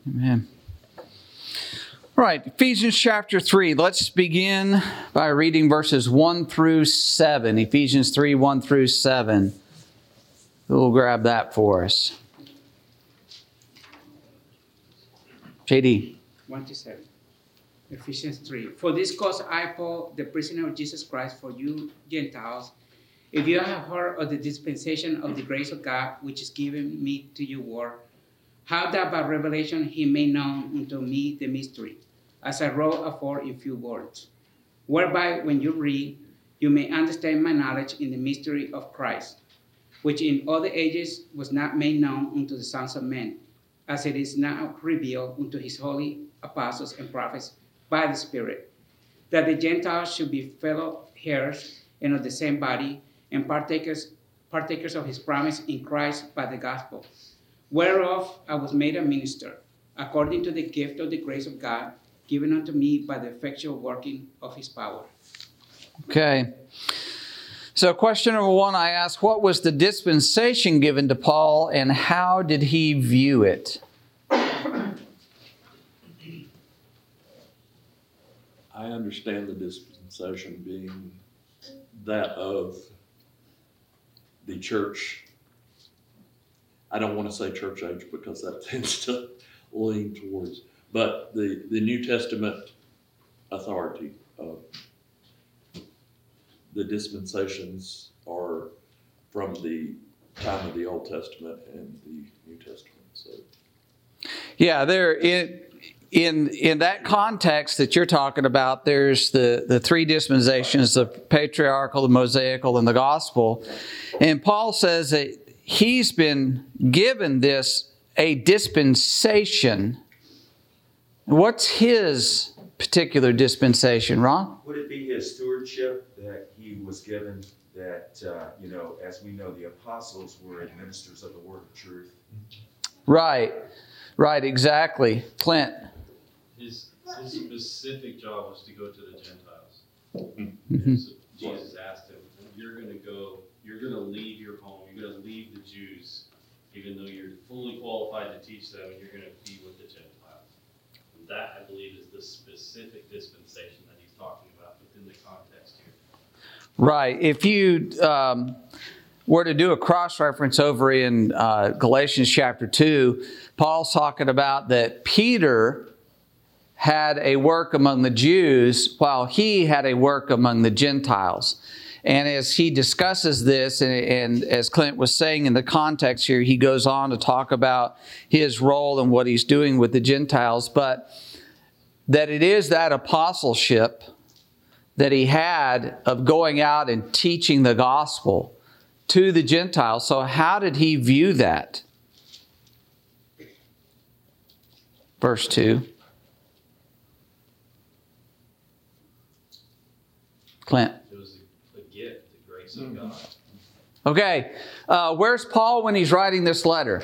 Amen. All right, Ephesians chapter 3. Let's begin by reading verses 1 through 7. Ephesians 3, 1 through 7. We'll grab that for us. JD. 1 to 7. Ephesians 3. For this cause I, Paul, the prisoner of Jesus Christ, for you Gentiles, if you have heard of the dispensation of the grace of God, which is given me to you word, how that by revelation he made known unto me the mystery, as I wrote afore in few words, whereby when you read, you may understand my knowledge in the mystery of Christ, which in other ages was not made known unto the sons of men, as it is now revealed unto his holy apostles and prophets by the Spirit, that the Gentiles should be fellow heirs and of the same body, and partakers of his promise in Christ by the gospel, whereof I was made a minister, according to the gift of the grace of God, given unto me by the effectual working of his power. Okay. So question number 1, I asked, what was the dispensation given to Paul and how did he view it? I understand the dispensation being that of the church. I don't want to say church age because that tends to lean towards, but the New Testament authority of the dispensations are from the time of the Old Testament and the New Testament. So, yeah, there in that context that you're talking about, there's the three dispensations: the patriarchal, the Mosaical, and the gospel. And Paul says that he's been given this a dispensation. What's his particular dispensation, Ron? Would it be his stewardship that he was given that, as we know, the apostles were administrators of the word of truth? Right, exactly. Clint? His specific job was to go to the Gentiles. Mm-hmm. So Jesus asked him, you're going to leave your home, you're going to leave the Jews, even though you're fully qualified to teach them, and you're going to be with the Gentiles. And that, I believe, is the specific dispensation that he's talking about within the context here. Right. If you were to do a cross-reference over in Galatians chapter 2, Paul's talking about that Peter had a work among the Jews while he had a work among the Gentiles. And as he discusses this, and as Clint was saying in the context here, he goes on to talk about his role and what he's doing with the Gentiles, but that it is that apostleship that he had of going out and teaching the gospel to the Gentiles. So how did he view that? Verse 2. Clint. It was a gift, the grace of God. Okay, where's Paul when he's writing this letter?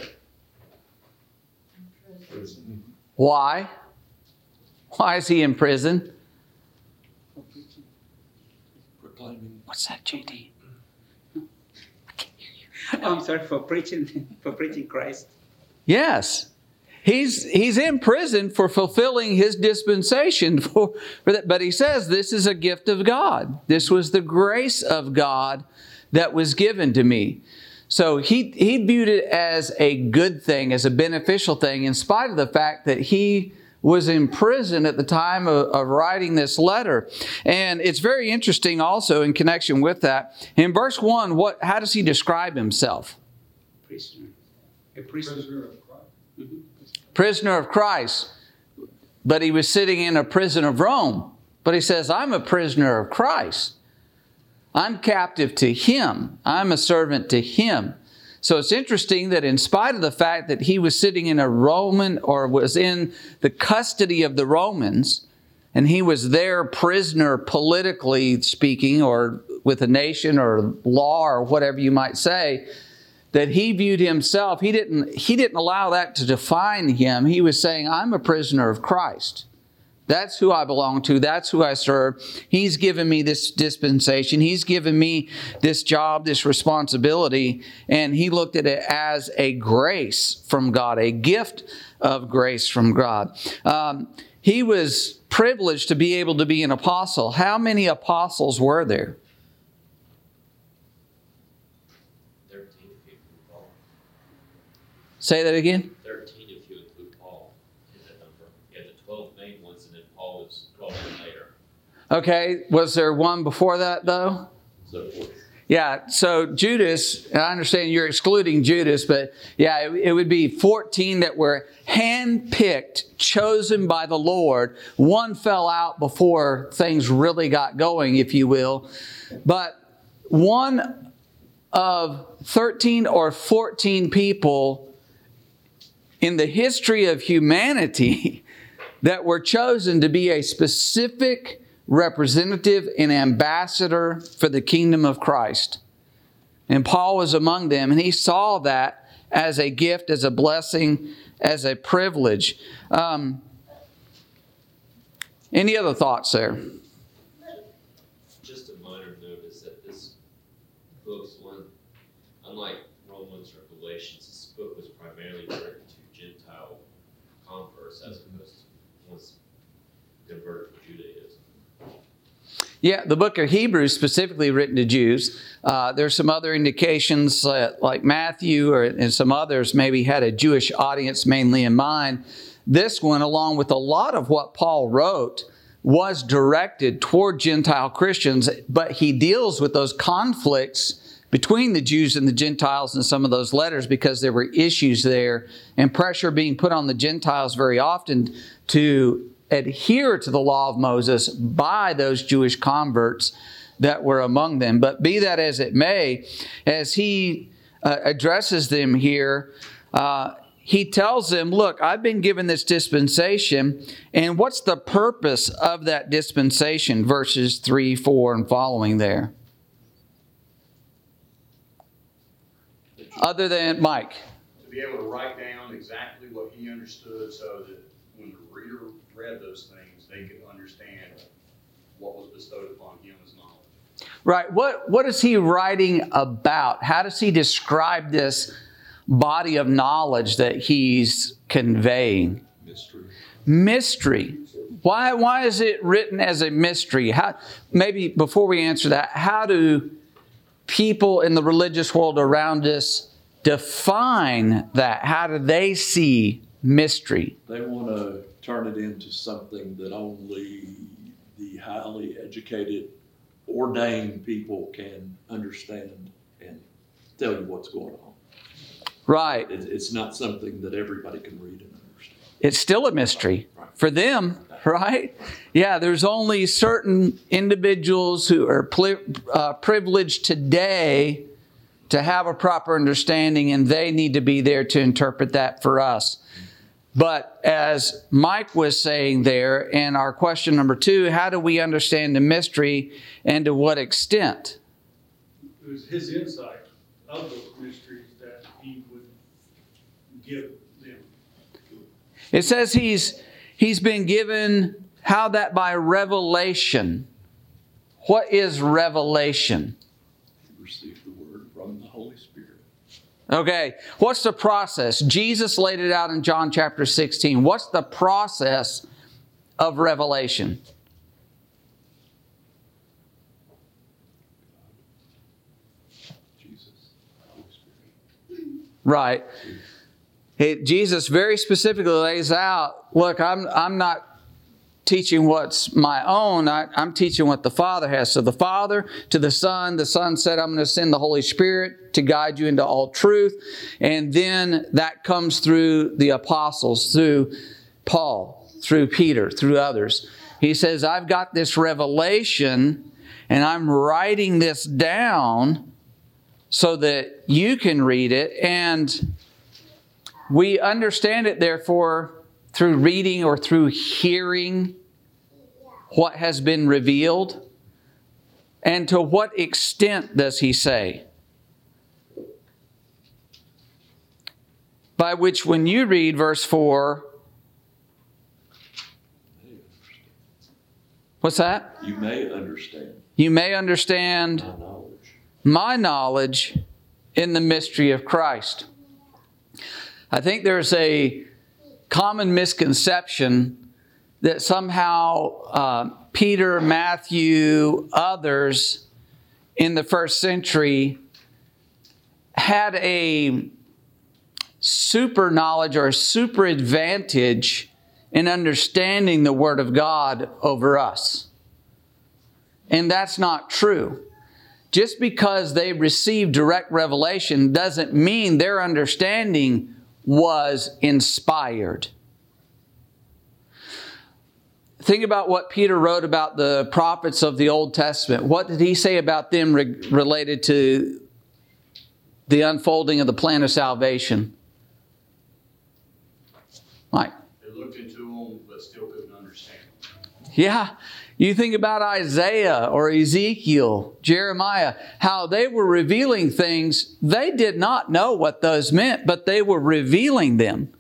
Why? Why is he in prison? proclaiming. What's that, JD? I can't hear you. I'm sorry, for preaching Christ. Yes. He's in prison for fulfilling his dispensation for that. But he says this is a gift of God. This was the grace of God that was given to me. So he viewed it as a good thing, as a beneficial thing, in spite of the fact that he was in prison at the time of writing this letter. And it's very interesting also in connection with that. In verse 1, how does he describe himself? Prisoner. A prisoner of Christ. Mm-hmm. Prisoner of Christ. But he was sitting in a prison of Rome. But he says, I'm a prisoner of Christ. I'm captive to Him. I'm a servant to Him. So it's interesting that in spite of the fact that he was sitting in a Roman, or was in the custody of the Romans, and he was their prisoner politically speaking, or with a nation or law or whatever you might say, that he viewed himself, he didn't allow that to define him. He was saying, I'm a prisoner of Christ. That's who I belong to. That's who I serve. He's given me this dispensation. He's given me this job, this responsibility. And he looked at it as a grace from God, a gift of grace from God. He was privileged to be able to be an apostle. How many apostles were there? 13 if you include Paul. Say that again. 13 if you include Paul in that number. You had the 12 main ones, and then Paul was 12 later. Okay, was there one before that though? So forth. Yeah, so Judas, and I understand you're excluding Judas, but yeah, it would be 14 that were handpicked, chosen by the Lord. One fell out before things really got going, if you will. But one of 13 or 14 people in the history of humanity that were chosen to be a specific representative and ambassador for the kingdom of Christ. And Paul was among them, and he saw that as a gift, as a blessing, as a privilege. Any other thoughts there? Just a minor note is that this book's one, unlike Romans or Galatians, this book was primarily written to Gentile converts as opposed to ones converted from Judaism. Yeah, the book of Hebrews specifically written to Jews. There's some other indications like Matthew and some others maybe had a Jewish audience mainly in mind. This one, along with a lot of what Paul wrote, was directed toward Gentile Christians, but he deals with those conflicts between the Jews and the Gentiles in some of those letters because there were issues there and pressure being put on the Gentiles very often to adhere to the law of Moses by those Jewish converts that were among them. But be that as it may, as he addresses them here, he tells them, look, I've been given this dispensation, and what's the purpose of that dispensation? Verses 3, 4, and following there. Other than, Mike. To be able to write down exactly what he understood so that when the reader read those things, they could understand what was bestowed upon him as knowledge. Right. What is he writing about? How does he describe this body of knowledge that he's conveying? Mystery. Why is it written as a mystery? Maybe before we answer that, how do people in the religious world around us define that? How do they see mystery? They want to turn it into something that only the highly educated, ordained people can understand and tell you what's going on. Right. It's not something that everybody can read and understand. It's still a mystery for them, right? Yeah, there's only certain individuals who are privileged today to have a proper understanding, and they need to be there to interpret that for us. But as Mike was saying there, in our question number 2, how do we understand the mystery and to what extent? It was his insight of those mysteries that he would give them. It says he's been given, how that by revelation. What is revelation? You receive the word from the Holy Spirit. Okay, what's the process? Jesus laid it out in John chapter 16. What's the process of revelation? Jesus, Holy Spirit. Right. Jesus very specifically lays out, look, I'm not teaching what's my own. I'm teaching what the Father has. So the Father to the Son said, I'm going to send the Holy Spirit to guide you into all truth. And then that comes through the apostles, through Paul, through Peter, through others. He says, I've got this revelation and I'm writing this down so that you can read it. And we understand it, therefore, through reading or through hearing what has been revealed. And to what extent does he say? By which when you read verse 4, What's that? You may understand You may understand my knowledge. my knowledge in the mystery of Christ. I think there's a common misconception that somehow Peter, Matthew, others in the first century had a super knowledge or a super advantage in understanding the Word of God over us. And that's not true. Just because they received direct revelation doesn't mean their understanding was inspired. Think about what Peter wrote about the prophets of the Old Testament. What did he say about them related to the unfolding of the plan of salvation? Mike? They looked into them, but still couldn't understand. Yeah. You think about Isaiah or Ezekiel, Jeremiah, how they were revealing things. They did not know what those meant, but they were revealing them.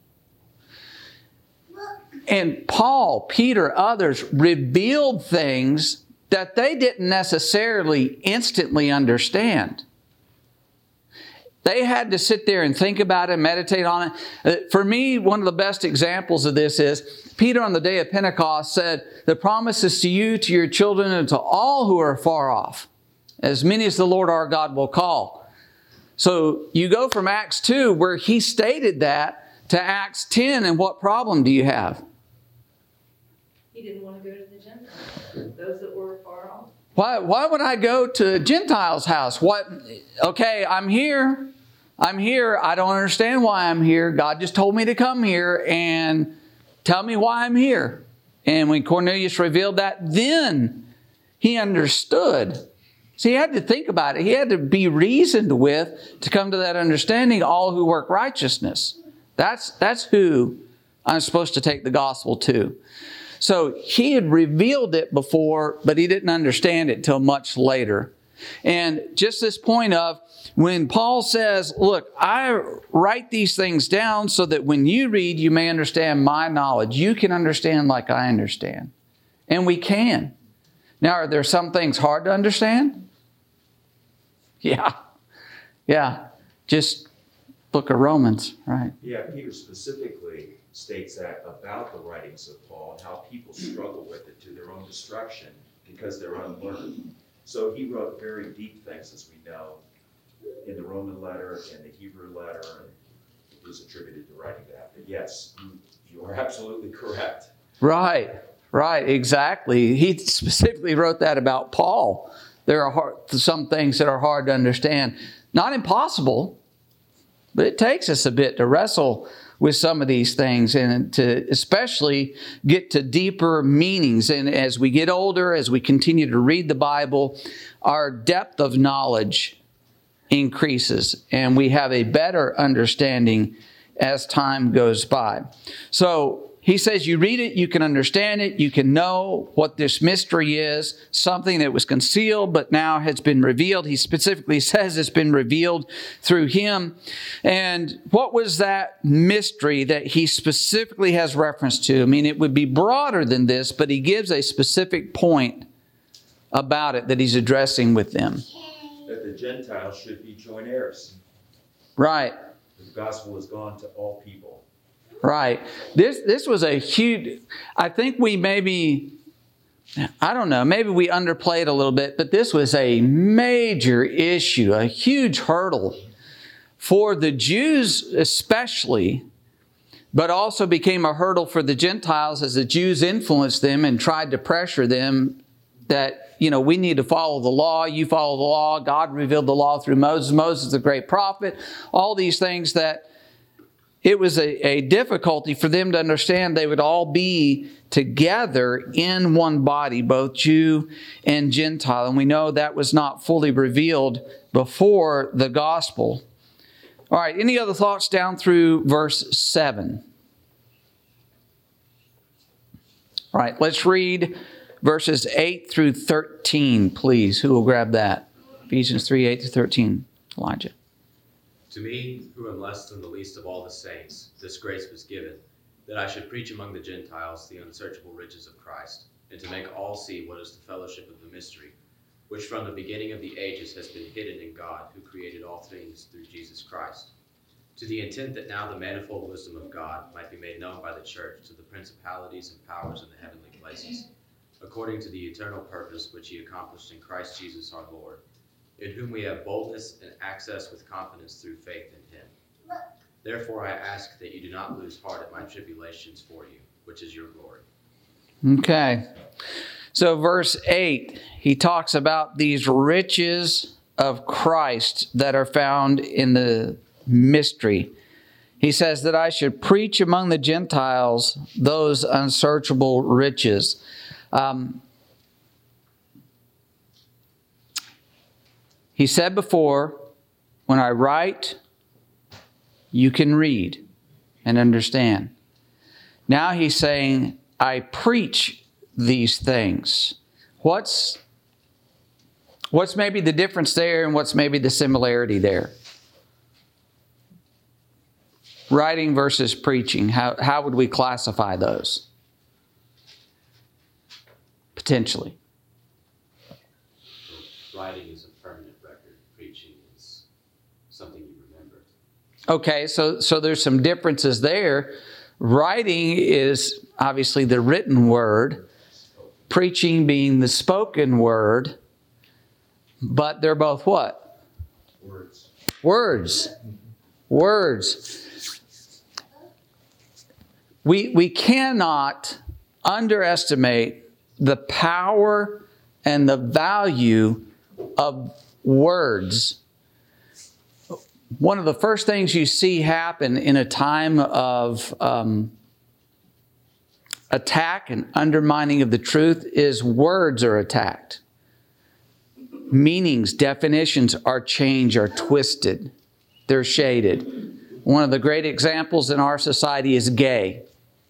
And Paul, Peter, others revealed things that they didn't necessarily instantly understand. They had to sit there and think about it, meditate on it. For me, one of the best examples of this is Peter on the day of Pentecost said, the promise is to you, to your children, and to all who are far off, as many as the Lord our God will call. So you go from Acts 2, where he stated that, to Acts 10, and what problem do you have? He didn't want to go to the Gentiles, those that were far off. Why would I go to a Gentile's house? What? Okay, I'm here. I don't understand why I'm here. God just told me to come here and tell me why I'm here. And when Cornelius revealed that, then he understood. So he had to think about it. He had to be reasoned with to come to that understanding, all who work righteousness. That's who I'm supposed to take the gospel to. So he had revealed it before, but he didn't understand it till much later. And just this point of when Paul says, look, I write these things down so that when you read, you may understand my knowledge. You can understand like I understand. And we can. Now, are there some things hard to understand? Yeah. Just book of Romans, right? Yeah, Peter specifically states that about the writings of Paul and how people struggle with it to their own destruction because they're unlearned. So he wrote very deep things, as we know, in the Roman letter and the Hebrew letter, and it is attributed to writing that. But yes, you are absolutely correct. Right, exactly. He specifically wrote that about Paul. There are some things that are hard to understand. Not impossible, but it takes us a bit to wrestle with some of these things and to especially get to deeper meanings. And as we get older, as we continue to read the Bible, our depth of knowledge increases and we have a better understanding as time goes by. So he says you read it, you can understand it, you can know what this mystery is, something that was concealed but now has been revealed. He specifically says it's been revealed through him. And what was that mystery that he specifically has reference to? I mean, it would be broader than this, but he gives a specific point about it that he's addressing with them. That the Gentiles should be joint heirs. Right. The gospel has gone to all people. Right. This was a huge, I think we maybe underplayed a little bit, but this was a major issue, a huge hurdle for the Jews especially, but also became a hurdle for the Gentiles as the Jews influenced them and tried to pressure them that, we need to follow the law. You follow the law. God revealed the law through Moses. Moses is the great prophet. All these things that it was a difficulty for them to understand they would all be together in one body, both Jew and Gentile. And we know that was not fully revealed before the gospel. All right, any other thoughts down through verse 7? All right, let's read verses 8 through 13, please. Who will grab that? Ephesians 3, 8 through 13. Elijah. To me, who am less than the least of all the saints, this grace was given, that I should preach among the Gentiles the unsearchable riches of Christ, and to make all see what is the fellowship of the mystery, which from the beginning of the ages has been hidden in God, who created all things through Jesus Christ, to the intent that now the manifold wisdom of God might be made known by the church to the principalities and powers in the heavenly places, according to the eternal purpose which he accomplished in Christ Jesus our Lord, in whom we have boldness and access with confidence through faith in him. Therefore I ask that you do not lose heart at my tribulations for you, which is your glory. Okay. So verse 8, he talks about these riches of Christ that are found in the mystery. He says that I should preach among the Gentiles those unsearchable riches. He said before, when I write, you can read and understand. Now he's saying, I preach these things. What's maybe the difference there, and what's maybe the similarity there? Writing versus preaching. How would we classify those? Potentially. Writing is a permanent record. Preaching is something you remember. Okay, so there's some differences there. Writing is obviously the written word, preaching being the spoken word, but they're both what? Words. We cannot underestimate the power and the value of words. One of the first things you see happen in a time of attack and undermining of the truth is words are attacked. Meanings, definitions are changed, are twisted. They're shaded. One of the great examples in our society is gay.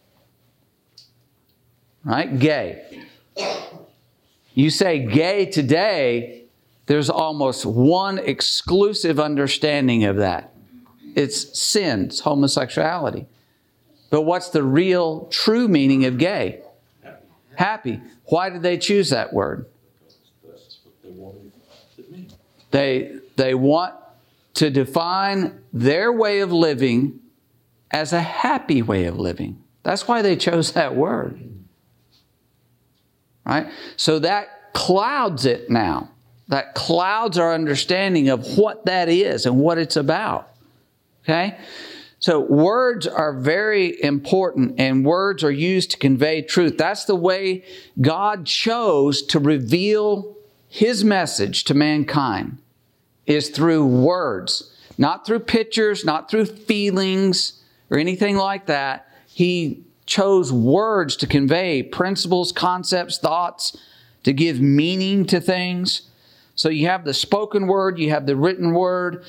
Right? Gay. You say gay today, there's almost one exclusive understanding of that. It's sin, it's homosexuality. But what's the real, true meaning of gay? Happy. Why did they choose that word? That's what they wanted it to mean. They want to define their way of living as a happy way of living. That's why they chose that word. Right? So that clouds it now. That clouds our understanding of what that is and what it's about. Okay? So words are very important, and words are used to convey truth. That's the way God chose to reveal His message to mankind, is through words. Not through pictures, not through feelings or anything like that. He chose words to convey principles, concepts, thoughts, to give meaning to things. So you have the spoken word, you have the written word.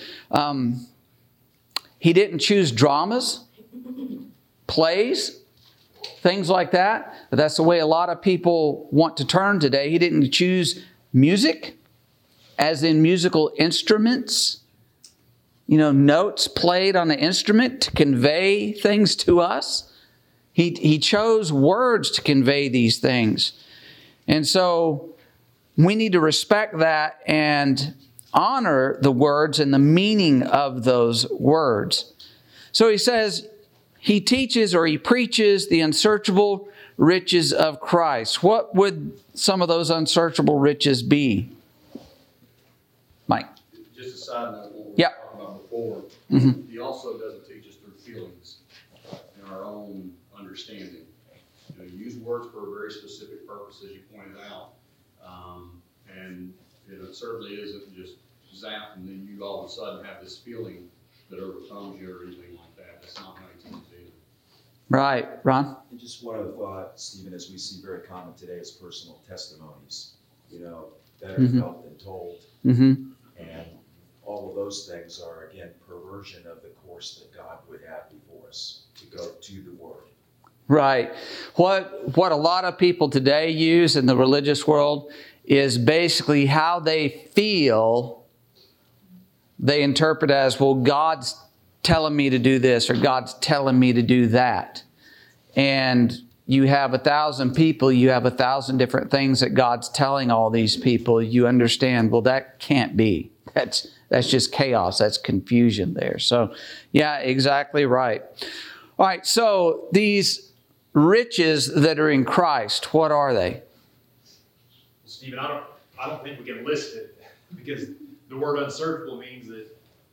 He didn't choose dramas, plays, things like that. But that's the way a lot of people want to turn today. He didn't choose music, as in musical instruments. You know, notes played on an instrument to convey things to us. He chose words to convey these things. And so we need to respect that and honor the words and the meaning of those words. So he says he teaches or he preaches the unsearchable riches of Christ. What would some of those unsearchable riches be? Mike? Just a side note, what we were Yeah. talking about before, he also doesn't teach us through feelings and our own understanding. You know, you use words for a very specific purpose, as you pointed out. And it certainly isn't just zap and then you all of a sudden have this feeling that overcomes you or anything like that. That's not how he teaches either. Right. Ron? And just one of thought, Stephen, as we see very common today, is personal testimonies. You know, better felt than told. Mm-hmm. And all of those things are, again, perversion of the course that God would have before us to go to the Word. Right. What a lot of people today use in the religious world is basically how they feel. They interpret as, well, God's telling me to do this or God's telling me to do that. And you have 1,000 people, you have 1,000 different things that God's telling all these people, you understand, well, that can't be. That's just chaos. That's confusion there. So, yeah, exactly right. All right, so these riches that are in Christ, what are they? Stephen, I don't think we can list it, because the word unsearchable means that,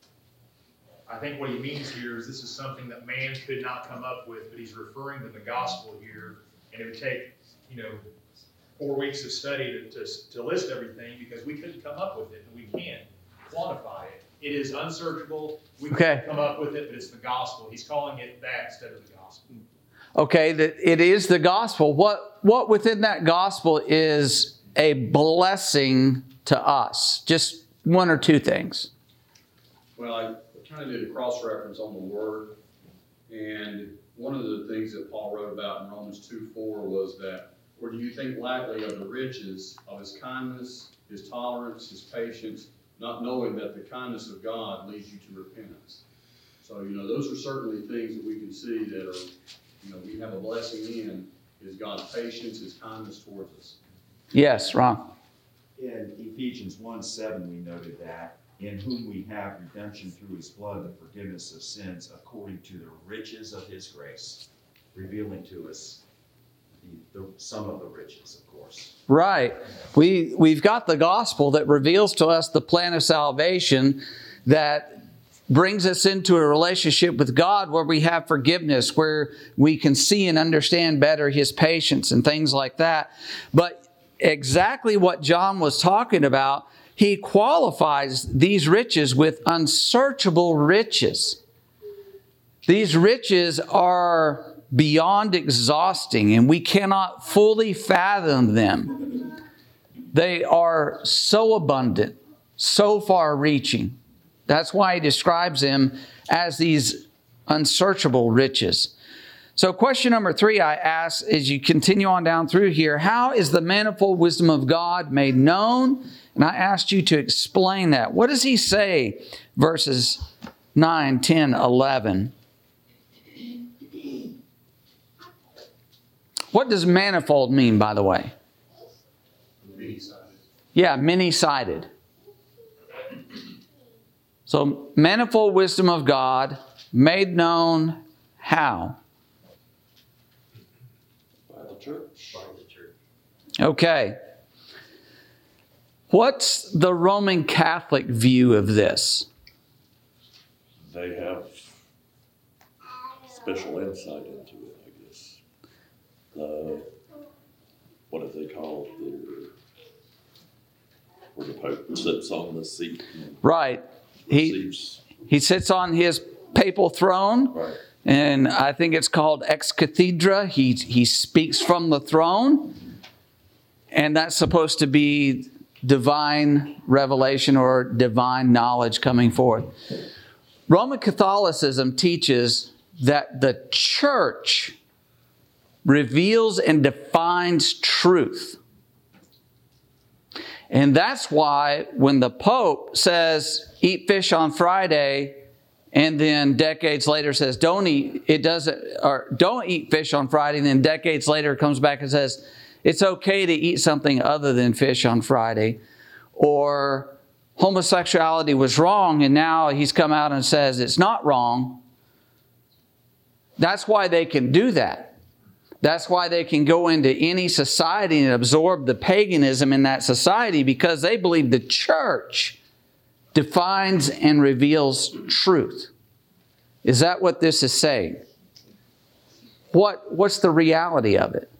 I think what he means here is this is something that man could not come up with, but he's referring to the gospel here, and it would take, 4 weeks of study to list everything, because we couldn't come up with it, and we can't quantify it. It is unsearchable. We can't come up with it, but it's the gospel. He's calling it that instead of the gospel. Okay, that it is the gospel. What within that gospel is a blessing to us? Just one or two things. Well, I kind of did a cross-reference on the word, and one of the things that Paul wrote about in Romans 2:4 was that, or do you think lightly of the riches of his kindness, his tolerance, his patience, not knowing that the kindness of God leads you to repentance? So, those are certainly things that we can see that are, we have a blessing in, is God's patience, his kindness towards us. Yes, Ron. In Ephesians 1:7, we noted that, in whom we have redemption through his blood, the forgiveness of sins, according to the riches of his grace, revealing to us some of the riches, of course. Right. We've got the gospel that reveals to us the plan of salvation that brings us into a relationship with God where we have forgiveness, where we can see and understand better his patience and things like that. But exactly what John was talking about, he qualifies these riches with unsearchable riches. These riches are beyond exhausting, and we cannot fully fathom them. They are so abundant, so far-reaching. That's why he describes them as these unsearchable riches. So question number 3 I ask, as you continue on down through here, how is the manifold wisdom of God made known? And I asked you to explain that. What does he say? Verses 9, 10, 11. What does manifold mean, by the way? Many-sided. Yeah, many-sided. So, manifold wisdom of God made known how? By the church. Okay. What's the Roman Catholic view of this? They have special insight into it, I guess. What do they call it? Where the Pope sits on the seat. Right. He sits on his papal throne. Right. And I think it's called ex cathedra. He speaks from the throne. And that's supposed to be divine revelation or divine knowledge coming forth. Roman Catholicism teaches that the church reveals and defines truth. And that's why when the Pope says, eat fish on Friday, and then decades later says, don't eat fish on Friday, and then decades later comes back and says, it's okay to eat something other than fish on Friday. Or homosexuality was wrong, and now he's come out and says it's not wrong. That's why they can do that. That's why they can go into any society and absorb the paganism in that society, because they believe the church defines and reveals truth. Is that what this is saying? What's the reality of it?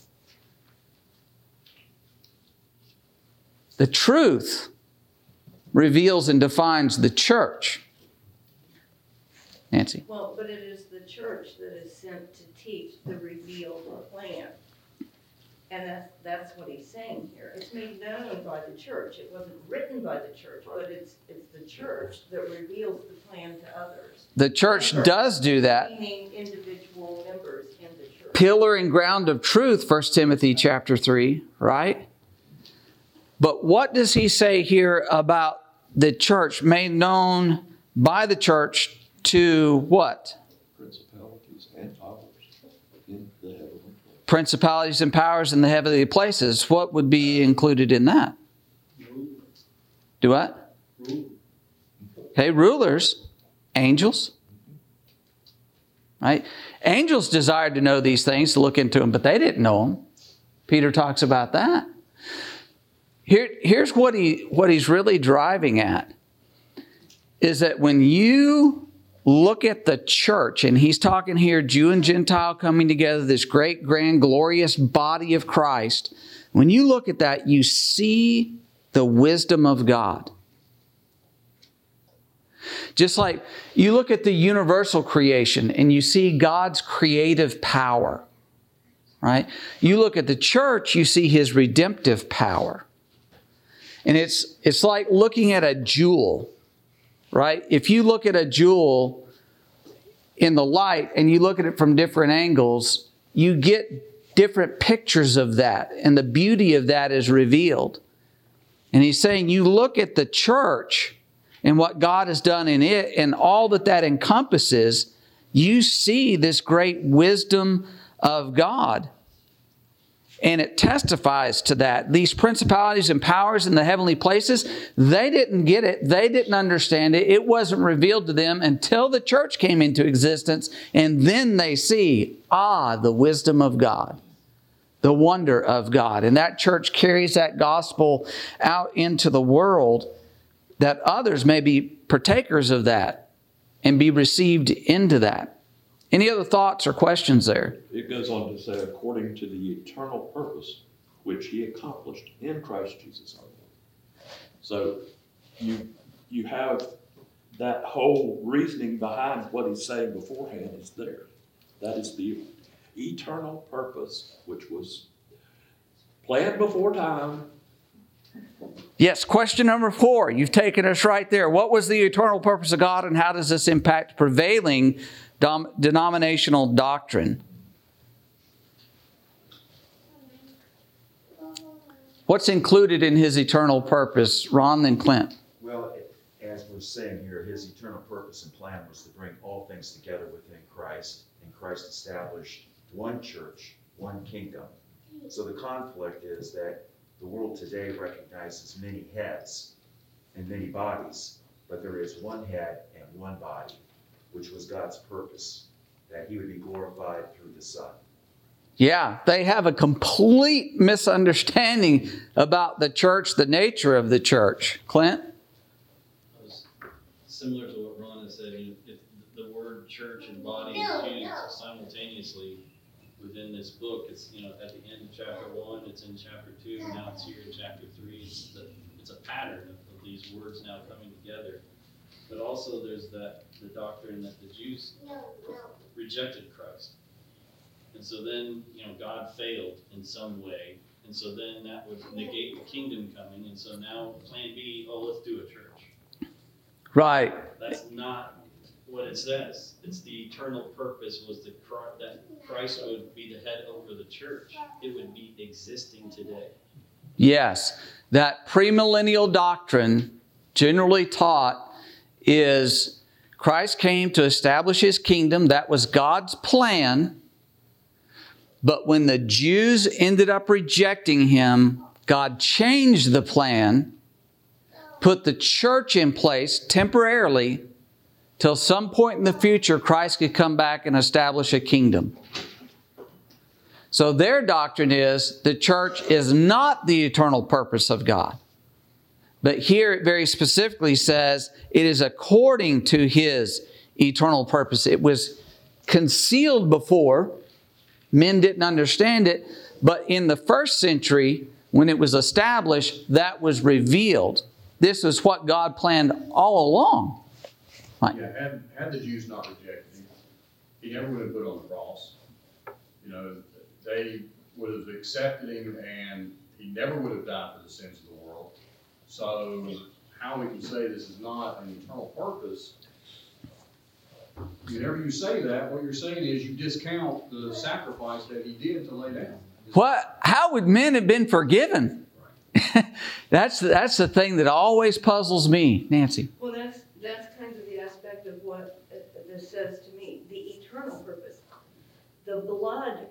The truth reveals and defines the church. Nancy? Well, but it is the church that is sent to teach the revealed plan. And that's what he's saying here. It's made known by the church. It wasn't written by the church, but it's the church that reveals the plan to others. The church does do that. Meaning individual members in the church. Pillar and ground of truth, 1 Timothy chapter 3, right? But what does he say here about the church made known by the church to what? Principalities and powers in the heavenly place. principalities and powers in the heavenly places. What would be included in that? Do what? Okay, rulers, angels. Right? Angels desired to know these things, to look into them, but they didn't know them. Peter talks about that. Here's what he's really driving at, is that when you look at the church, and he's talking here Jew and Gentile coming together, this great, grand, glorious body of Christ, when you look at that, you see the wisdom of God. Just like you look at the universal creation and you see God's creative power, right? You look at the church, you see His redemptive power. And it's like looking at a jewel, right? If you look at a jewel in the light and you look at it from different angles, you get different pictures of that, and the beauty of that is revealed. And he's saying you look at the church and what God has done in it and all that that encompasses, you see this great wisdom of God. And it testifies to that. These principalities and powers in the heavenly places, they didn't get it. They didn't understand it. It wasn't revealed to them until the church came into existence. And then they see, the wisdom of God, the wonder of God. And that church carries that gospel out into the world, that others may be partakers of that and be received into that. Any other thoughts or questions there? It goes on to say, according to the eternal purpose which He accomplished in Christ Jesus our Lord. So you have that whole reasoning behind what he's saying beforehand is there. That is the eternal purpose which was planned before time. Yes, question number 4. You've taken us right there. What was the eternal purpose of God, and how does this impact prevailing denominational doctrine? What's included in His eternal purpose? Ron, then Clint. Well, as we're saying here, His eternal purpose and plan was to bring all things together within Christ, and Christ established one church, one kingdom. So the conflict is that the world today recognizes many heads and many bodies, but there is one head and one body, which was God's purpose, that He would be glorified through the Son. Yeah, they have a complete misunderstanding about the church, the nature of the church. Clint? Similar to what Ron has said, if the word church and body is used simultaneously within this book, it's at the end of chapter 1, it's in chapter 2, now it's here in chapter 3. It's a pattern of these words now coming together. But also there's the doctrine that the Jews rejected Christ. And so then, God failed in some way. And so then that would negate the kingdom coming. And so now plan B, let's do a church. Right. That's not what it says. It's the eternal purpose was that Christ would be the head over the church. It would be existing today. Yes. That premillennial doctrine generally taught is Christ came to establish His kingdom. That was God's plan. But when the Jews ended up rejecting Him, God changed the plan, put the church in place temporarily till some point in the future Christ could come back and establish a kingdom. So their doctrine is the church is not the eternal purpose of God. But here it very specifically says it is according to His eternal purpose. It was concealed before. Men didn't understand it. But in the first century, when it was established, that was revealed. This is what God planned all along. Right. Yeah, had the Jews not rejected Him, He never would have put on the cross. They would have accepted Him, and He never would have died for the sins of the world. So how we can say this is not an eternal purpose, whenever you say that, what you're saying is you discount the sacrifice that He did to lay down. What? How would men have been forgiven? That's the thing that always puzzles me, Nancy. Well, that's kind of the aspect of what this says to me. The eternal purpose. The blood redemption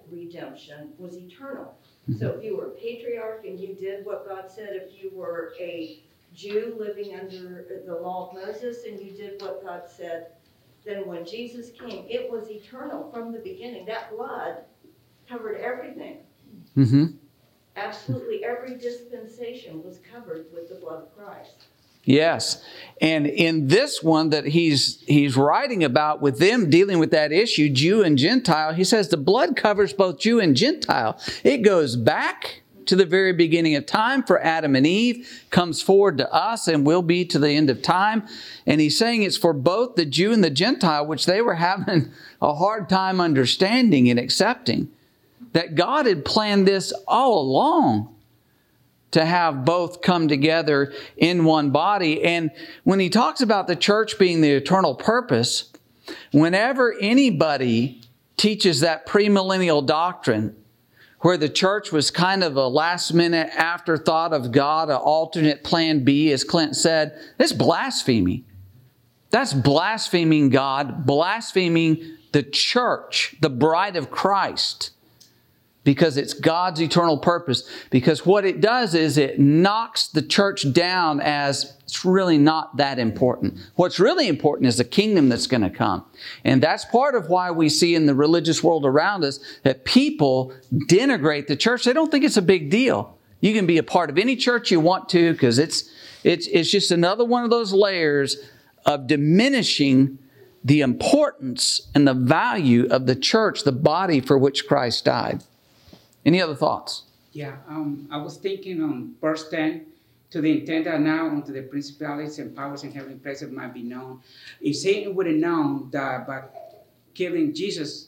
redemption was eternal. So if you were a patriarch and you did what God said, if you were a Jew living under the law of Moses and you did what God said, then when Jesus came, it was eternal from the beginning. That blood covered everything. Mm-hmm. Absolutely every dispensation was covered with the blood of Christ. Yes. And in this one that he's writing about with them dealing with that issue, Jew and Gentile, he says the blood covers both Jew and Gentile. It goes back to the very beginning of time for Adam and Eve, comes forward to us and will be to the end of time. And he's saying it's for both the Jew and the Gentile, which they were having a hard time understanding and accepting. That God had planned this all along to have both come together in one body. And when he talks about the church being the eternal purpose, whenever anybody teaches that premillennial doctrine, where the church was kind of a last-minute afterthought of God, an alternate plan B, as Clint said, that's blasphemy. That's blaspheming God, blaspheming the church, the bride of Christ. Because it's God's eternal purpose. Because what it does is it knocks the church down as it's really not that important. What's really important is the kingdom that's going to come. And that's part of why we see in the religious world around us that people denigrate the church. They don't think it's a big deal. You can be a part of any church you want to because it's just another one of those layers of diminishing the importance and the value of the church, the body for which Christ died. Any other thoughts? Yeah, I was thinking on verse 10, to the intent that now unto the principalities and powers in heavenly places might be known. If Satan would have known that by killing Jesus,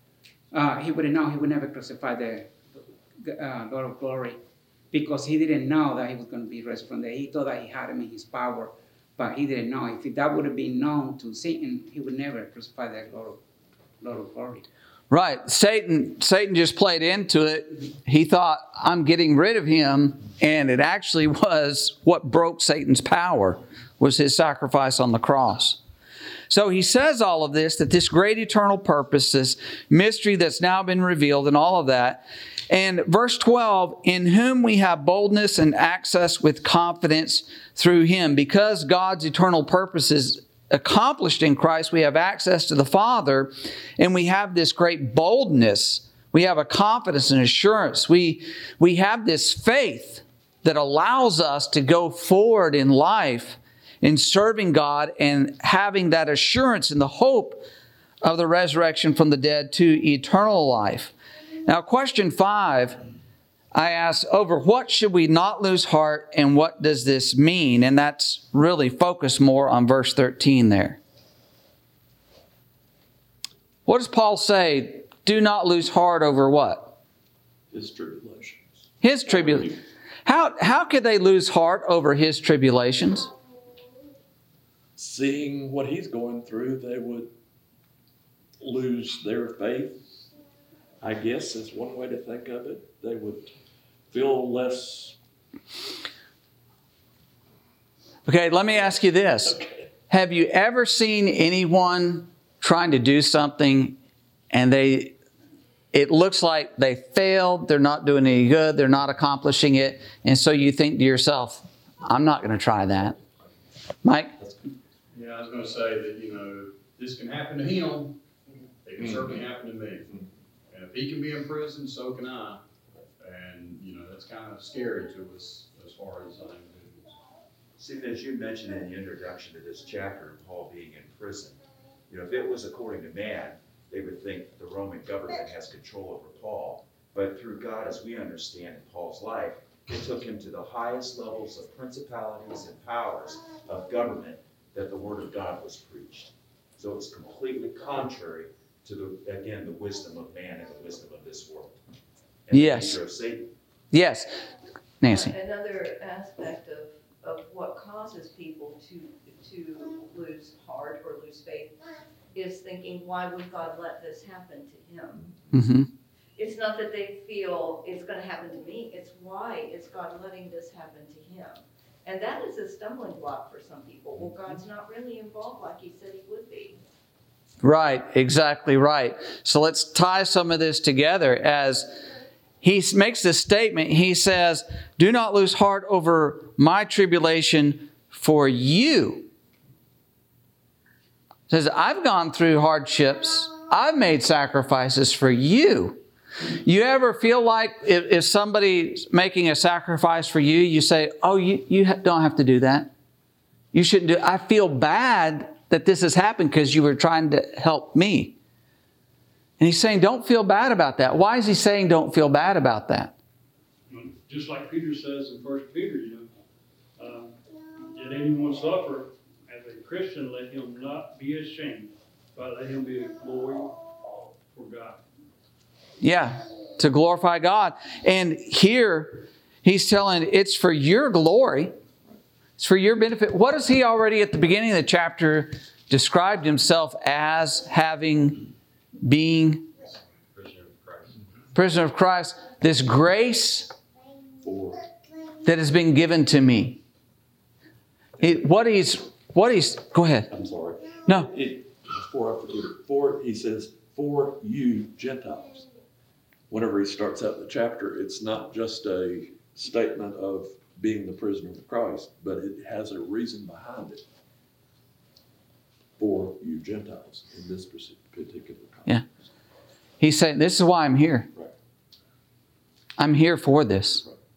he would have known he would never crucify the Lord of glory, because he didn't know that he was going to be raised from there. He thought that he had him in his power, but he didn't know. If that would have been known to Satan, he would never crucify the Lord of glory. Right. Satan just played into it. He thought, I'm getting rid of him. And it actually was what broke Satan's power, was his sacrifice on the cross. So he says all of this, that this great eternal purpose, this mystery that's now been revealed and all of that. And verse 12, in whom we have boldness and access with confidence through him. Because God's eternal purpose is accomplished in Christ, we have access to the Father, and we have this great boldness. We have a confidence and assurance. We have this faith that allows us to go forward in life in serving God and having that assurance in the hope of the resurrection from the dead to eternal life. Now, question 5, I asked, over what should we not lose heart, and what does this mean? And that's really focused more on verse 13 there. What does Paul say? Do not lose heart over what? His tribulations. His tribulations. How could they lose heart over his tribulations? Seeing what he's going through, they would lose their faith, I guess is one way to think of it. They would feel less. Okay, let me ask you this. Okay. Have you ever seen anyone trying to do something and it looks like they failed, they're not doing any good, they're not accomplishing it, and so you think to yourself, I'm not going to try that. Mike? Yeah, I was going to say that, this can happen to him. It can certainly happen to me. And if he can be in prison, so can I. And, that's kind of scary to us as far as individuals. Stephen, as you mentioned in the introduction to this chapter, Paul being in prison, if it was according to man, they would think the Roman government has control over Paul. But through God, as we understand in Paul's life, it took him to the highest levels of principalities and powers of government that the Word of God was preached. So it's completely contrary to the wisdom of man and the wisdom of this world. And yes. the nature of Satan. Yes. Nancy. Another aspect of what causes people to lose heart or lose faith is thinking, why would God let this happen to him? Mm-hmm. It's not that they feel it's going to happen to me. It's why is God letting this happen to him? And that is a stumbling block for some people. Well, God's not really involved like he said he would be. Right, exactly right. So let's tie some of this together as he makes this statement. He says, do not lose heart over my tribulation for you. He says, I've gone through hardships. I've made sacrifices for you. You ever feel like if somebody's making a sacrifice for you, you say, oh, you don't have to do that. You shouldn't do it. I feel bad that this has happened because you were trying to help me. And he's saying, don't feel bad about that. Why is he saying don't feel bad about that? Just like Peter says in 1 Peter, did anyone suffer as a Christian, let him not be ashamed, but let him be a glory for God. Yeah, to glorify God. And here he's telling it's for your glory. It's for your benefit. What has he already at the beginning of the chapter described himself as being prisoner of Christ? This grace that has been given to me. What he's, go ahead. I'm sorry. No. Before I forget it, he says, for you Gentiles. Whenever he starts out the chapter, it's not just a statement of being the prisoner of Christ, but it has a reason behind it. For you Gentiles in this particular context. Yeah. He's saying, this is why I'm here. Right. I'm here for this. Right.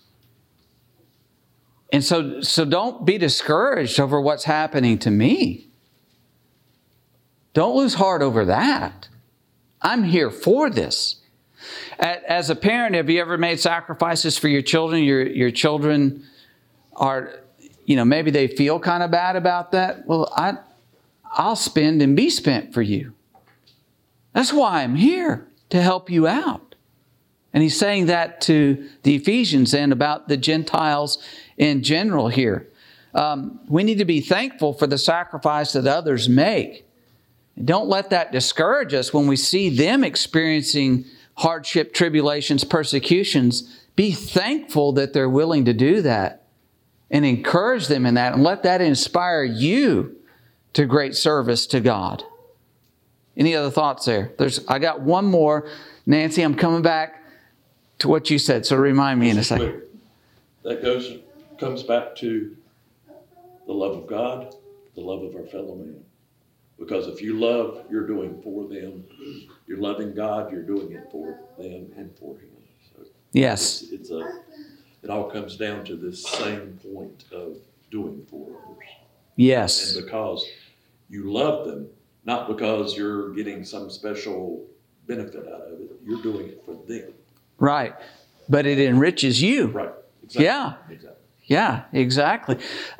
And so don't be discouraged over what's happening to me. Don't lose heart over that. I'm here for this. As a parent, have you ever made sacrifices for your children? Your children are, maybe they feel kind of bad about that. Well, I'll spend and be spent for you. That's why I'm here, to help you out. And he's saying that to the Ephesians and about the Gentiles in general here. We need to be thankful for the sacrifice that others make. Don't let that discourage us when we see them experiencing hardship, tribulations, persecutions. Be thankful that they're willing to do that and encourage them in that and let that inspire you to great service to God. Any other thoughts there? I got one more. Nancy, I'm coming back to what you said, so remind me in a second. That comes back to the love of God, the love of our fellow man. Because if you love, you're doing for them. You're loving God, you're doing it for them and for Him. So yes. It all comes down to this same point of doing for others. Yes. And because you love them, not because you're getting some special benefit out of it, you're doing it for them. Right. But it enriches you. Right. Exactly. Yeah. Exactly. Yeah, exactly.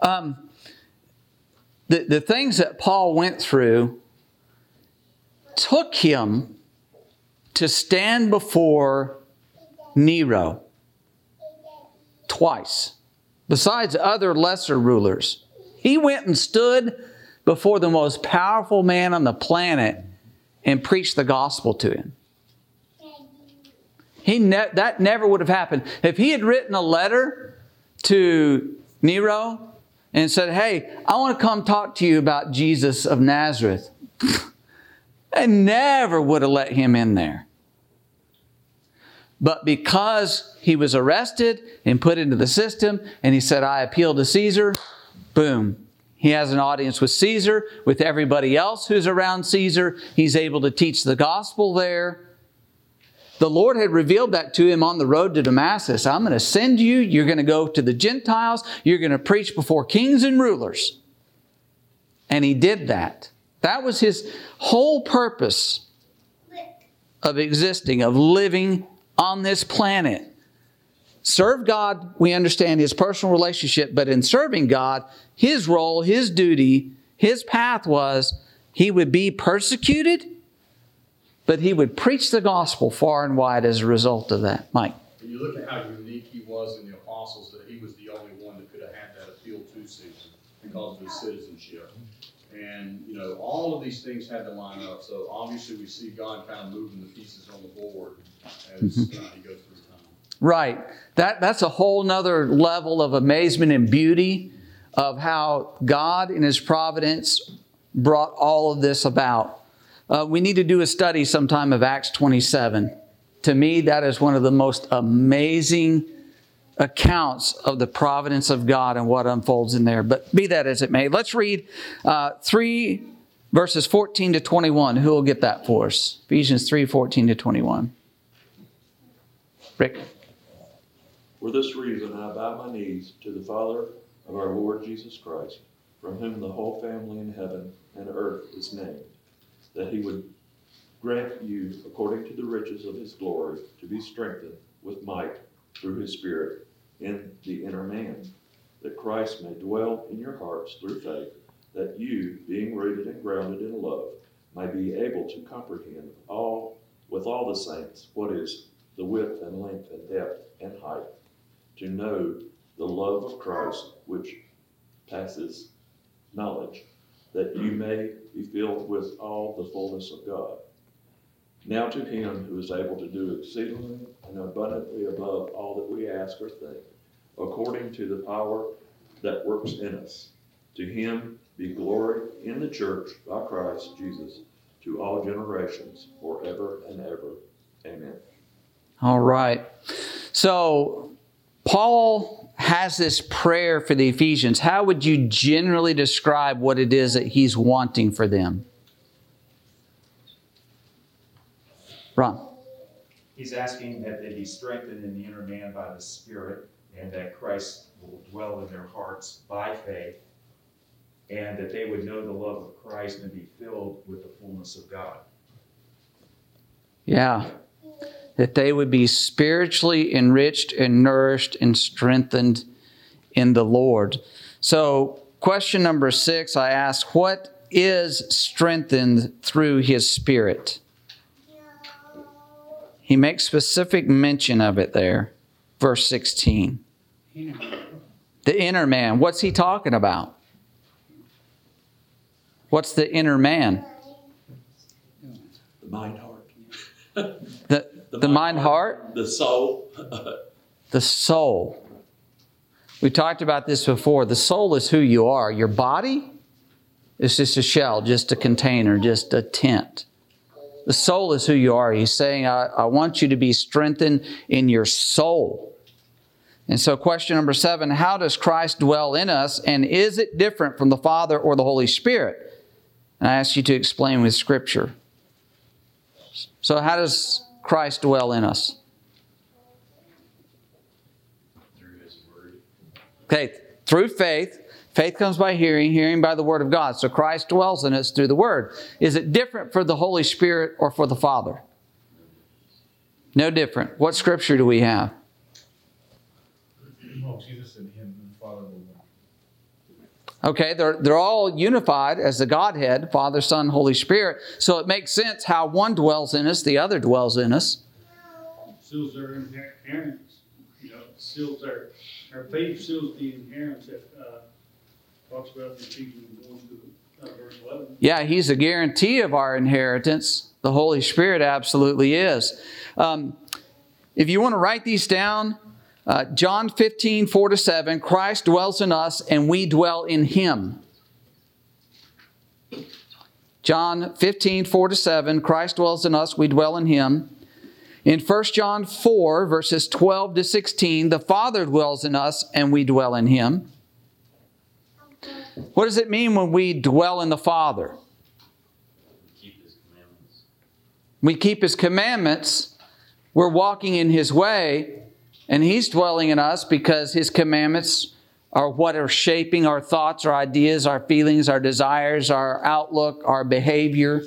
The things that Paul went through took him to stand before Nero twice, besides other lesser rulers. He went and stood before the most powerful man on the planet and preached the gospel to him. That never would have happened. If he had written a letter to Nero and said, hey, I want to come talk to you about Jesus of Nazareth, they never would have let him in there. But because he was arrested and put into the system, and he said, I appeal to Caesar, boom. He has an audience with Caesar, with everybody else who's around Caesar. He's able to teach the gospel there. The Lord had revealed that to him on the road to Damascus. I'm going to send you. You're going to go to the Gentiles. You're going to preach before kings and rulers. And he did that. That was his whole purpose of existing, of living on this planet. Serve God, we understand his personal relationship, but in serving God, his role, his duty, his path was he would be persecuted, but he would preach the gospel far and wide as a result of that. Mike. And you look at how unique he was in the apostles, that he was the only one that could have had that appeal to Caesar because of his citizenship. And, all of these things had to line up. So obviously we see God kind of moving the pieces on the board as he goes through time. Right. That's a whole nother level of amazement and beauty of how God in His providence brought all of this about. We need to do a study sometime of Acts 27. To me, that is one of the most amazing accounts of the providence of God and what unfolds in there. But be that as it may, let's read 3 verses 14 to 21. Who will get that for us? Ephesians 3, 14 to 21. Rick. For this reason I bow my knees to the Father of our Lord Jesus Christ, from whom the whole family in heaven and earth is named, that he would grant you, according to the riches of his glory, to be strengthened with might through his Spirit in the inner man, that Christ may dwell in your hearts through faith, that you, being rooted and grounded in love, may be able to comprehend with all the saints what is the width and length and depth and height, to know the love of Christ which passes knowledge, that you may be filled with all the fullness of God. Now to him who is able to do exceedingly and abundantly above all that we ask or think, according to the power that works in us. To him be glory in the church by Christ Jesus to all generations, forever and ever. Amen. All right. So Paul has this prayer for the Ephesians. How would you generally describe what it is that he's wanting for them? Ron. He's asking that they be strengthened in the inner man by the Spirit, and that Christ will dwell in their hearts by faith, and that they would know the love of Christ and be filled with the fullness of God. Yeah. That they would be spiritually enriched and nourished and strengthened in the Lord. So, question number 6, I ask, what is strengthened through His Spirit? He makes specific mention of it there. Verse 16. The inner man. What's he talking about? What's the inner man? The mind, heart. The mind, heart? The soul. The soul. We talked about this before. The soul is who you are. Your body is just a shell, just a container, just a tent. The soul is who you are. He's saying, I want you to be strengthened in your soul. And so question number 7, how does Christ dwell in us? And is it different from the Father or the Holy Spirit? And I ask you to explain with Scripture. So how does Christ dwell in us? Through His Word. Okay, through faith. Faith comes by hearing, hearing by the Word of God. So Christ dwells in us through the Word. Is it different for the Holy Spirit or for the Father? No different. What Scripture do we have? Oh, Jesus and Him and the Father were one. Okay, they're all unified as the Godhead, Father, Son, Holy Spirit. So it makes sense how one dwells in us, the other dwells in us. Seals their inheritance. Seals our faith seals the inheritance that talks about in Ephesians 1 to verse 11. Yeah, He's a guarantee of our inheritance. The Holy Spirit absolutely is. If you want to write these down, John 15, 4-7, Christ dwells in us and we dwell in Him. John 15, 4-7, Christ dwells in us, we dwell in Him. In 1 John 4, verses 12-16, the Father dwells in us and we dwell in Him. What does it mean when we dwell in the Father? Keep His commandments. We keep His commandments. We're walking in His way, and He's dwelling in us because His commandments are what are shaping our thoughts, our ideas, our feelings, our desires, our outlook, our behavior.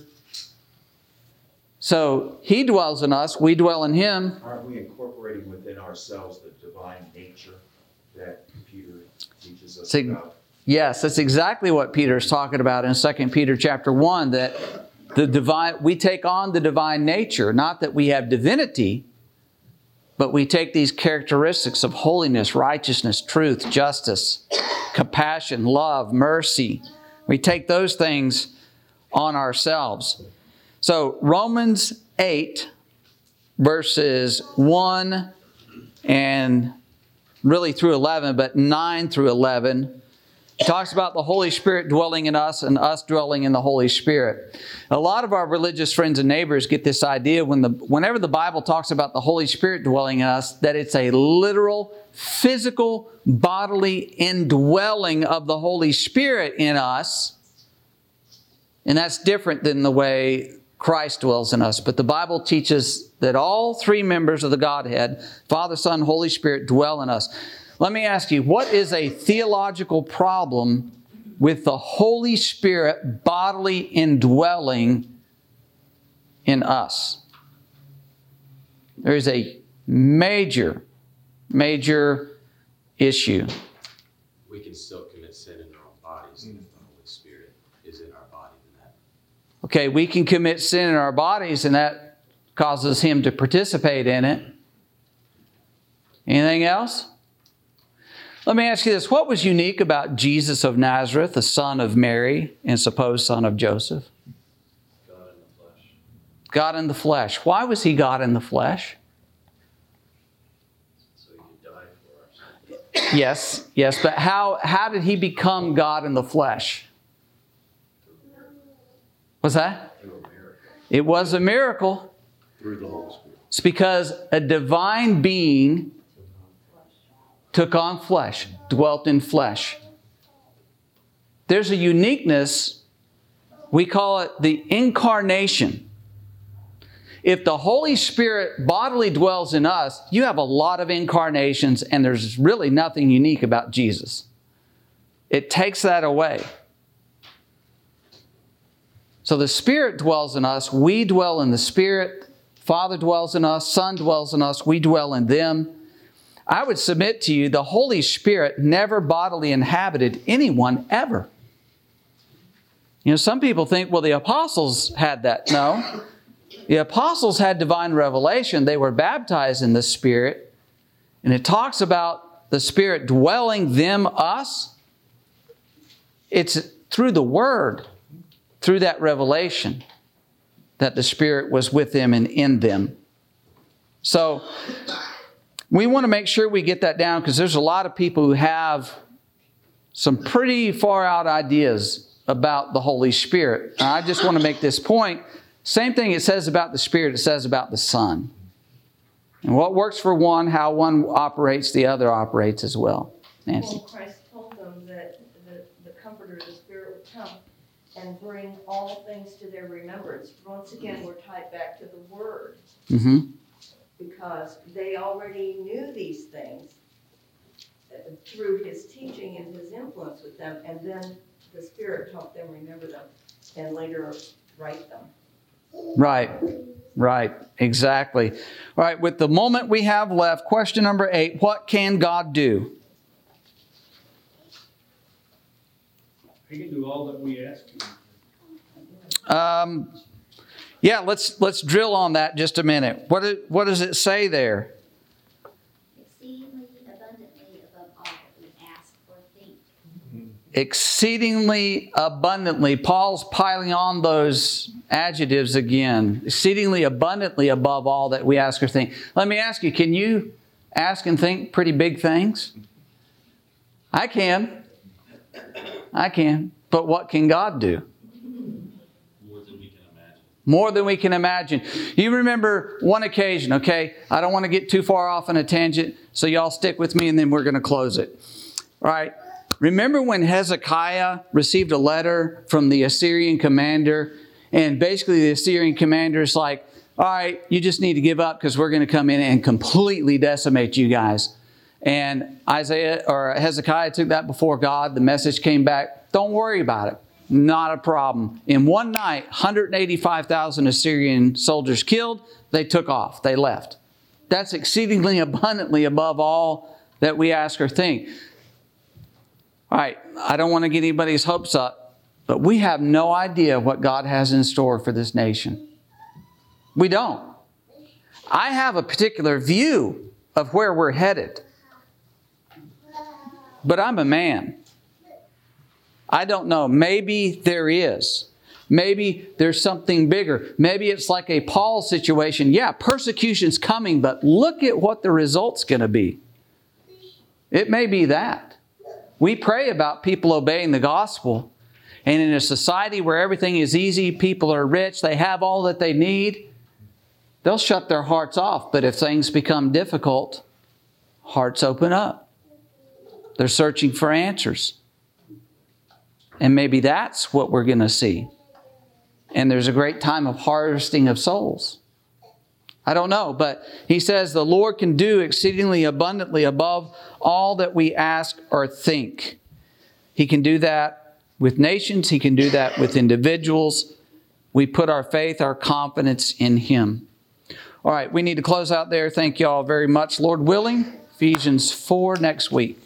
So He dwells in us, we dwell in Him. Aren't we incorporating within ourselves the divine nature that Peter teaches us about? Yes, that's exactly what Peter's talking about in 2 Peter chapter 1, that we take on the divine nature, not that we have divinity, but we take these characteristics of holiness, righteousness, truth, justice, compassion, love, mercy. We take those things on ourselves. So Romans 8, verses 1 and really through 11, but 9 through 11, He talks about the Holy Spirit dwelling in us and us dwelling in the Holy Spirit. A lot of our religious friends and neighbors get this idea whenever the Bible talks about the Holy Spirit dwelling in us, that it's a literal, physical, bodily indwelling of the Holy Spirit in us. And that's different than the way Christ dwells in us. But the Bible teaches that all three members of the Godhead, Father, Son, Holy Spirit, dwell in us. Let me ask you, what is a theological problem with the Holy Spirit bodily indwelling in us? There is a major issue. We can still commit sin in our own bodies, and if the Holy Spirit is in our body, then that. Okay, we can commit sin in our bodies, and that causes Him to participate in it. Anything else? Let me ask you this. What was unique about Jesus of Nazareth, the son of Mary and supposed son of Joseph? God in the flesh. God in the flesh. Why was He God in the flesh? So He could die for our sins. Yes, but how did He become God in the flesh? What's that? Through a miracle. It was a miracle. Through the Holy Spirit. It's because a divine being took on flesh, dwelt in flesh. There's a uniqueness, we call it the incarnation. If the Holy Spirit bodily dwells in us, you have a lot of incarnations, and there's really nothing unique about Jesus. It takes that away. So the Spirit dwells in us, we dwell in the Spirit, Father dwells in us, Son dwells in us, we dwell in them. I would submit to you, the Holy Spirit never bodily inhabited anyone ever. You know, some people think, well, the apostles had that. No. The apostles had divine revelation. They were baptized in the Spirit. And it talks about the Spirit dwelling them, us. It's through the Word, through that revelation, that the Spirit was with them and in them. So, we want to make sure we get that down, because there's a lot of people who have some pretty far out ideas about the Holy Spirit. And I just want to make this point. Same thing it says about the Spirit, it says about the Son. And what works for one, how one operates, the other operates as well. Nancy. Well, Christ told them that the Comforter, the Spirit, would come and bring all things to their remembrance. Once again, we're tied back to the Word. Mm-hmm. Because they already knew these things through His teaching and His influence with them, and then the Spirit helped them remember them and later write them. Right, exactly. All right, with the moment we have left, question number 8, what can God do? He can do all that we ask Him. Yeah, let's drill on that just a minute. What does it say there? Exceedingly abundantly above all that we ask or think. Exceedingly abundantly. Paul's piling on those adjectives again. Exceedingly abundantly above all that we ask or think. Let me ask you, can you ask and think pretty big things? I can. But what can God do? More than we can imagine. You remember one occasion, okay? I don't want to get too far off on a tangent, so y'all stick with me and then we're going to close it. All right. Remember when Hezekiah received a letter from the Assyrian commander, and basically the Assyrian commander is like, all right, you just need to give up because we're going to come in and completely decimate you guys. And Hezekiah took that before God. The message came back, don't worry about it. Not a problem. In one night, 185,000 Assyrian soldiers killed. They took off. They left. That's exceedingly abundantly above all that we ask or think. All right, I don't want to get anybody's hopes up, but we have no idea what God has in store for this nation. We don't. I have a particular view of where we're headed, but I'm a man. I don't know. Maybe there is. Maybe there's something bigger. Maybe it's like a Paul situation. Yeah, persecution's coming, but look at what the result's going to be. It may be that. We pray about people obeying the gospel. And in a society where everything is easy, people are rich, they have all that they need, they'll shut their hearts off. But if things become difficult, hearts open up. They're searching for answers. And maybe that's what we're going to see. And there's a great time of harvesting of souls. I don't know, but he says the Lord can do exceedingly abundantly above all that we ask or think. He can do that with nations. He can do that with individuals. We put our faith, our confidence in Him. All right, we need to close out there. Thank you all very much. Lord willing, Ephesians 4 next week.